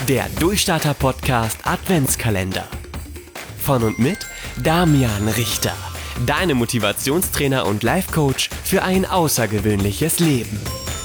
Der Durchstarter-Podcast Adventskalender. Von und mit Damian Richter, deinem Motivationstrainer und Life-Coach für ein außergewöhnliches Leben.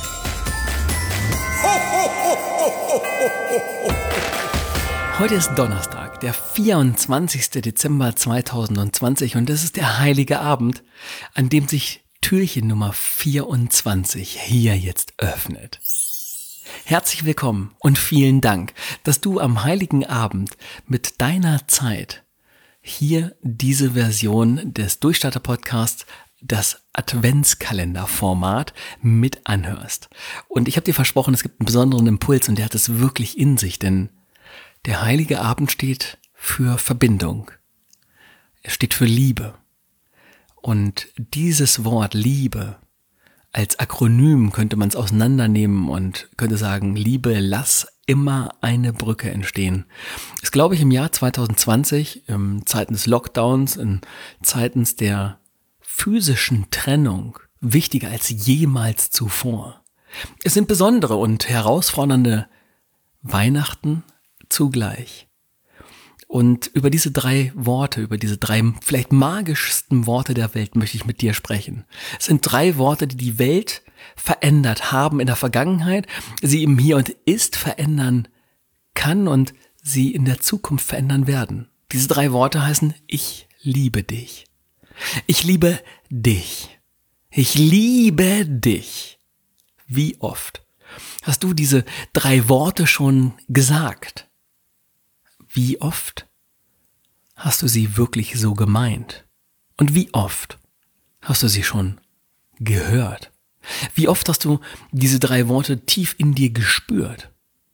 Heute ist Donnerstag, der 24. Dezember 2020 und es ist der heilige Abend, an dem sich Türchen Nummer 24 hier jetzt öffnet. Herzlich willkommen und vielen Dank, dass du am heiligen Abend mit deiner Zeit hier diese Version des Durchstarter-Podcasts, das Adventskalender-Format, mit anhörst. Und ich habe dir versprochen, es gibt einen besonderen Impuls und der hat es wirklich in sich, denn der heilige Abend steht für Verbindung. Er steht für Liebe. Und dieses Wort Liebe, als Akronym könnte man es auseinandernehmen und könnte sagen, Liebe, lass immer eine Brücke entstehen. Ist, glaube ich, im Jahr 2020, in Zeiten des Lockdowns, in Zeiten der physischen Trennung, wichtiger als jemals zuvor. Es sind besondere und herausfordernde Weihnachten zugleich. Und über diese drei Worte, über diese drei vielleicht magischsten Worte der Welt möchte ich mit dir sprechen. Es sind drei Worte, die die Welt verändert haben in der Vergangenheit, sie im Hier und Ist verändern kann und sie in der Zukunft verändern werden. Diese drei Worte heißen: Ich liebe dich. Ich liebe dich. Ich liebe dich. Wie oft hast du diese drei Worte schon gesagt? Wie oft hast du sie wirklich so gemeint? Und wie oft hast du sie schon gehört? Wie oft hast du diese drei Worte tief in dir gespürt?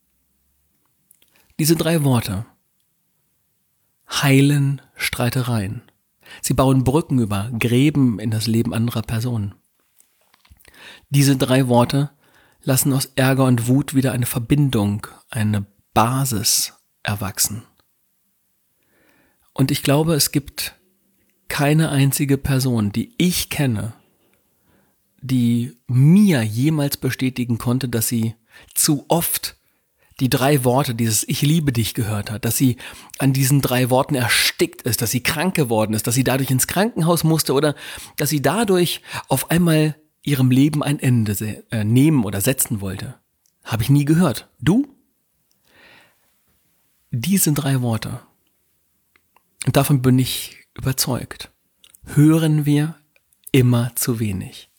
Diese drei Worte heilen Streitereien. Sie bauen Brücken über Gräben in das Leben anderer Personen. Diese drei Worte lassen aus Ärger und Wut wieder eine Verbindung, eine Basis erwachsen. Und ich glaube, es gibt keine einzige Person, die ich kenne, die mir jemals bestätigen konnte, dass sie zu oft die drei Worte, dieses Ich liebe dich gehört hat, dass sie an diesen drei Worten erstickt ist, dass sie krank geworden ist, dass sie dadurch ins Krankenhaus musste oder dass sie dadurch auf einmal ihrem Leben ein Ende nehmen oder setzen wollte. Habe ich nie gehört. Du? Diese drei Worte, und davon bin ich überzeugt, hören wir immer zu wenig.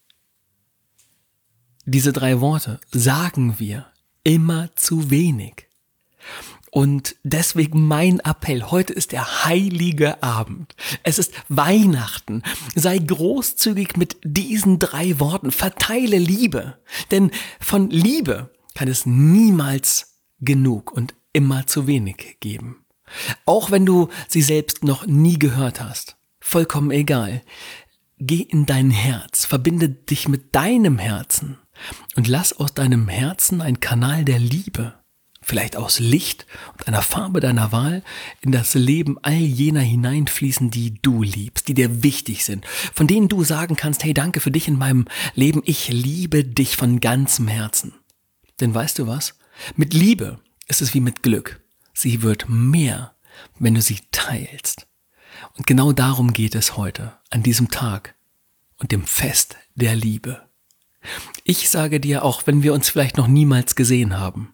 Diese drei Worte sagen wir immer zu wenig. Und deswegen mein Appell, heute ist der heilige Abend. Es ist Weihnachten. Sei großzügig mit diesen drei Worten. Verteile Liebe. Denn von Liebe kann es niemals genug und immer zu wenig geben. Auch wenn du sie selbst noch nie gehört hast. Vollkommen egal. Geh in dein Herz, verbinde dich mit deinem Herzen und lass aus deinem Herzen einen Kanal der Liebe, vielleicht aus Licht und einer Farbe deiner Wahl, in das Leben all jener hineinfließen, die du liebst, die dir wichtig sind, von denen du sagen kannst, hey, danke für dich in meinem Leben, ich liebe dich von ganzem Herzen. Denn weißt du was? Mit Liebe ist es wie mit Glück. Sie wird mehr, wenn du sie teilst. Und genau darum geht es heute, an diesem Tag und dem Fest der Liebe. Ich sage dir, auch wenn wir uns vielleicht noch niemals gesehen haben,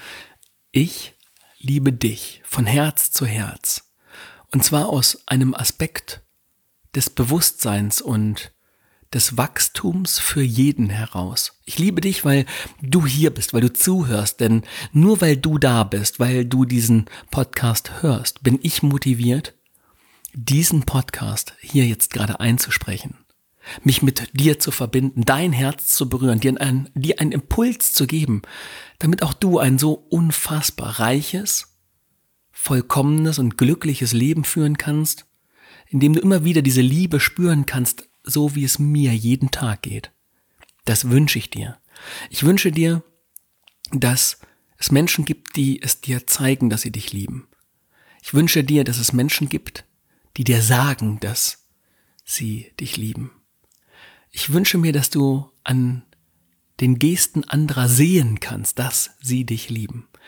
ich liebe dich von Herz zu Herz. Und zwar aus einem Aspekt des Bewusstseins und des Wachstums für jeden heraus. Ich liebe dich, weil du hier bist, weil du zuhörst, denn nur weil du da bist, weil du diesen Podcast hörst, bin ich motiviert, diesen Podcast hier jetzt gerade einzusprechen, mich mit dir zu verbinden, dein Herz zu berühren, dir einen Impuls zu geben, damit auch du ein so unfassbar reiches, vollkommenes und glückliches Leben führen kannst, in dem du immer wieder diese Liebe spüren kannst, so wie es mir jeden Tag geht. Das wünsche ich dir. Ich wünsche dir, dass es Menschen gibt, die es dir zeigen, dass sie dich lieben. Ich wünsche dir, dass es Menschen gibt, die dir sagen, dass sie dich lieben. Ich wünsche mir, dass du an den Gesten anderer sehen kannst, dass sie dich lieben.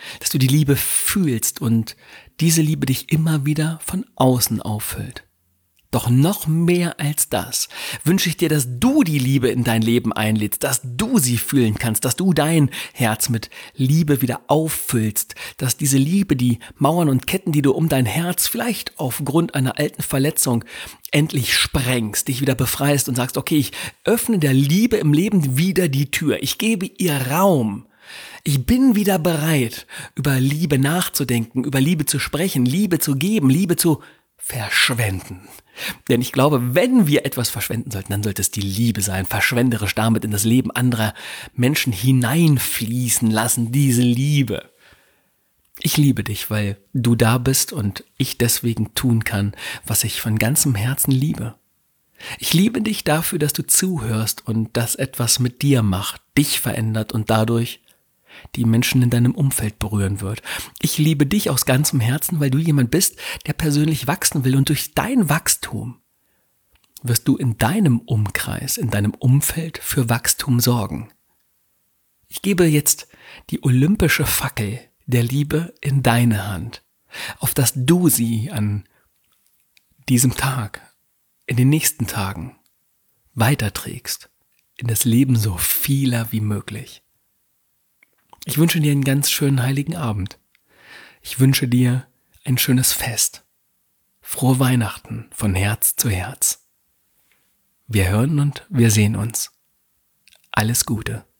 dass du die Liebe fühlst und diese Liebe dich immer wieder von außen auffüllt. Doch noch mehr als das wünsche ich dir, dass du die Liebe in dein Leben einlädst, dass du sie fühlen kannst, dass du dein Herz mit Liebe wieder auffüllst, dass diese Liebe, die Mauern und Ketten, die du um dein Herz vielleicht aufgrund einer alten Verletzung endlich sprengst, dich wieder befreist und sagst, okay, ich öffne der Liebe im Leben wieder die Tür, ich gebe ihr Raum. Ich bin wieder bereit, über Liebe nachzudenken, über Liebe zu sprechen, Liebe zu geben, Liebe zu verschwenden. Denn ich glaube, wenn wir etwas verschwenden sollten, dann sollte es die Liebe sein, verschwenderisch damit in das Leben anderer Menschen hineinfließen lassen, diese Liebe. Ich liebe dich, weil du da bist und ich deswegen tun kann, was ich von ganzem Herzen liebe. Ich liebe dich dafür, dass du zuhörst und das etwas mit dir macht, dich verändert und dadurch die Menschen in deinem Umfeld berühren wird. Ich liebe dich aus ganzem Herzen, weil du jemand bist, der persönlich wachsen will und durch dein Wachstum wirst du in deinem Umkreis, in deinem Umfeld für Wachstum sorgen. Ich gebe jetzt die olympische Fackel der Liebe in deine Hand, auf dass du sie an diesem Tag, in den nächsten Tagen weiterträgst, in das Leben so vieler wie möglich. Ich wünsche dir einen ganz schönen heiligen Abend. Ich wünsche dir ein schönes Fest. Frohe Weihnachten von Herz zu Herz. Wir hören und wir sehen uns. Alles Gute.